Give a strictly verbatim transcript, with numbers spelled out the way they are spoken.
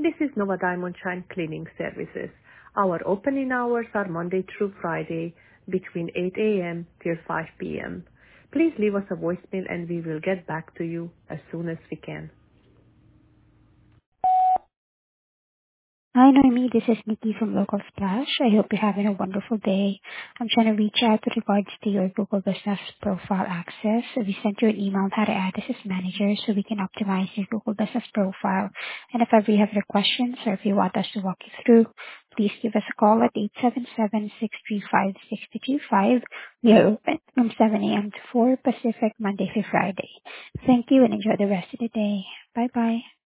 This is Nova Diamond Shine Cleaning Services. Our opening hours are Monday through Friday between eight a.m. till five p.m. Please leave us a voicemail and we will get back to you as soon as we can. Hi, Noemi. This is Nikki from Local Splash. I hope you're having a wonderful day. I'm trying to reach out with regards to your Google Business Profile access. So we sent you an email on how to add this as manager so we can optimize your Google Business Profile. And if ever you have any questions or if you want us to walk you through, please give us a call at eight seven seven, six three five, six two two five. We are open from seven a.m. to four Pacific, Monday through Friday. Thank you and enjoy the rest of the day. Bye-bye.